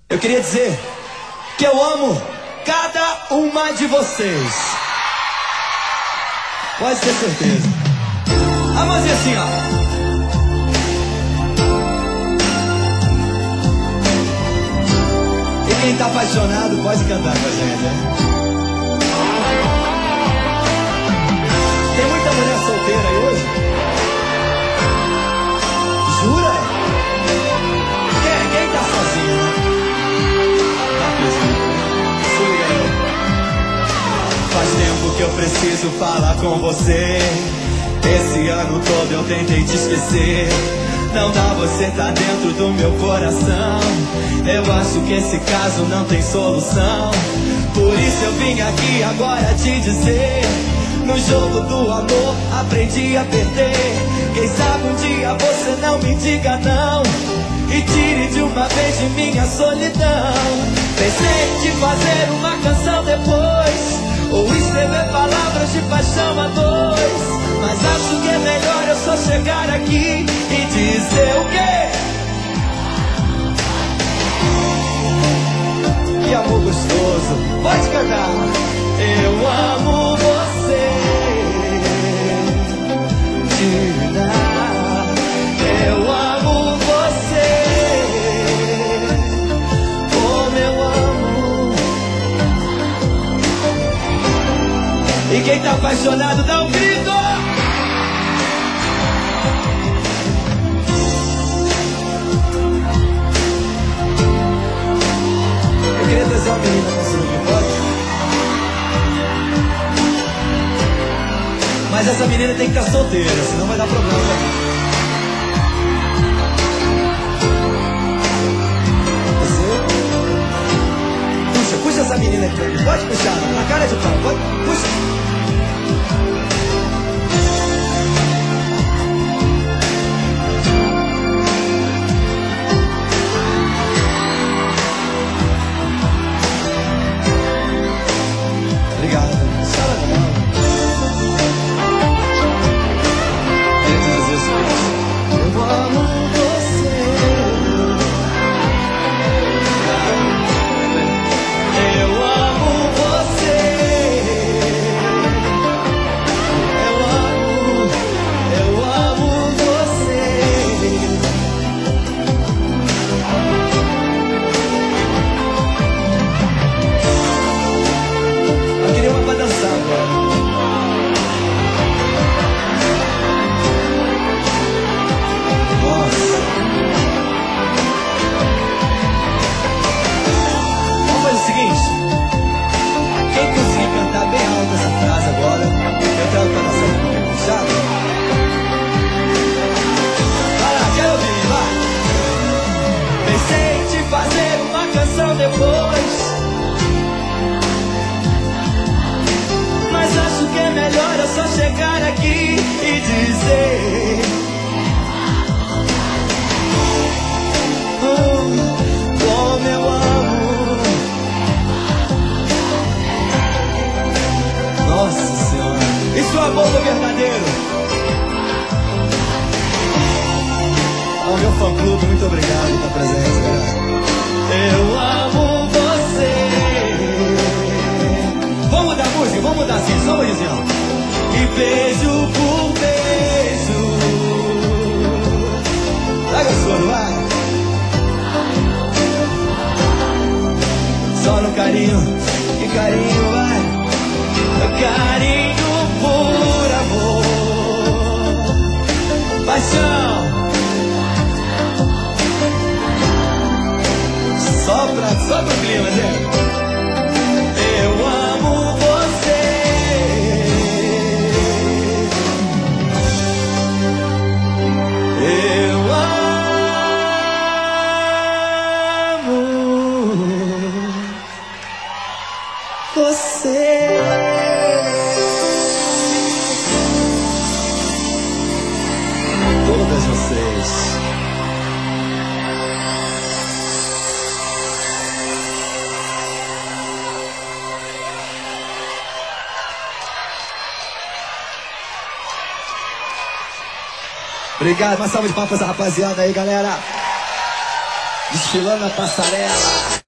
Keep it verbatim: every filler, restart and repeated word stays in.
Eu queria dizer que eu amo cada uma de vocês. Pode ter certeza. A mãozinha assim, ó. E quem tá apaixonado pode cantar com a gente, né? Tem muita mulher solteira aí hoje? Jura? Quem, quem tá sozinho? Tá pesado. Faz tempo que eu preciso falar com você. Esse ano todo eu tentei te esquecer. Não dá, você tá dentro do meu coração. Eu acho que esse caso não tem solução. Por isso eu vim aqui agora te dizer: no jogo do amor aprendi a perder. Quem sabe um dia você não me diga não e tire de uma vez de minha solidão. Pensei em te fazer uma canção depois, ou escrever palavras de paixão a dois, mas acho que é melhor eu só chegar aqui e dizer o quê? Que amor gostoso, pode cantar. Eu amo você, de verdade. Eu amo você, como eu amo. E quem tá apaixonado dá um grito. Eu queria trazer uma menina pra cima aqui, pode? Mas essa menina tem que estar solteira, senão vai dar problema. Você? Puxa, puxa essa menina aqui pra mim. Pode puxar, na cara de pau, pode? Puxa. Obrigado. Eu amo você. Eu amo você. Eu amo, eu amo você. Eu queria uma pra dançar agora. Quem conseguir cantar bem alto essa frase agora, eu trago pra nossa boca, sabe? Vai lá, quero ouvir, vai! Pensei em te fazer uma canção depois, mas acho que é melhor eu só chegar aqui e dizer: oh, como eu amo. Nossa Senhora, isso é amor verdadeiro. Ao meu fã clube, muito obrigado pela presença, galera. Eu amo você. Vamos mudar a música, vamos mudar assim, só uma dizer. E beijo por beijo. Tá gostoso, vai. Só no carinho, que carinho, vai. Carinho por amor, paixão. Sopra, sopra o clima, gente. Eu amo você. Eu amo você. Todas vocês. Obrigado, uma salva de palmas pra essa rapaziada aí, galera. desfilando a passarela.